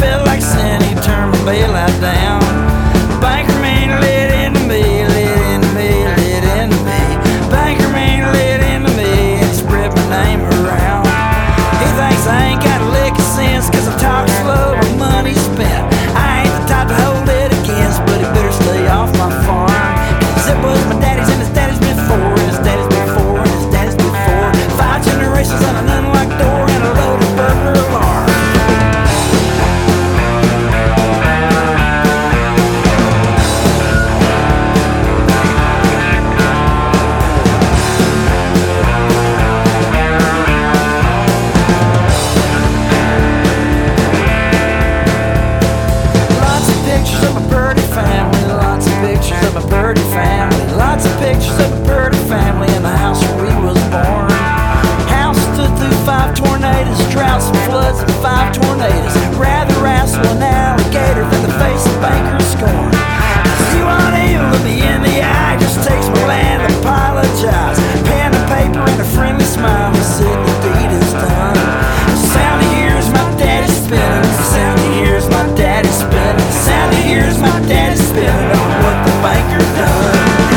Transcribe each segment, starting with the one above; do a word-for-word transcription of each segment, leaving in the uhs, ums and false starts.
felt like sin, he turned my bailout down. Banker man lit into me, lit into me, lit into me. Banker man lit into me and spread my name around. He thinks I ain't got a lick of sense, cause I talk slow, my money spent. I ain't the type to hold it against, but he better stay off my farm. Cause it was my daddy's and his daddy's before, and his daddy's before, and his daddy's before. Five generations on an unlocked door and a loaded burglar alarm. Lots of pictures of a birdie family in the house where we was born. House stood through five tornadoes, droughts and floods and five tornadoes. Rather wrestle an alligator than the face of banker's scorn. Cause you won't even look me in the eye, just takes my land to apologize. Pen and paper and a friendly smile, he said the deed is done. The sound he hears my daddy spinning, the sound he hears my daddy spinning, the sound he hears my daddy spinning on what the banker done.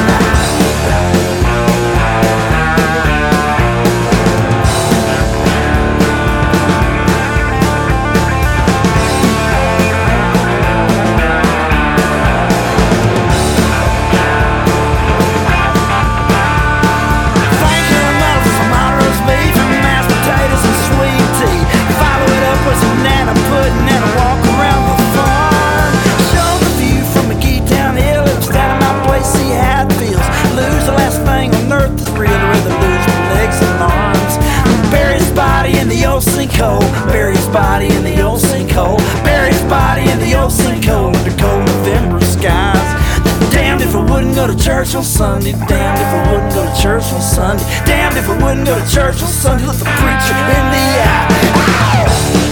Sinkhole, bury his body in the old sinkhole, bury his body in the old sinkhole under cold November skies. Damned if I wouldn't go to church on Sunday, damned if I wouldn't go to church on Sunday, damned if I wouldn't go to church on Sunday, look the preacher in the eye.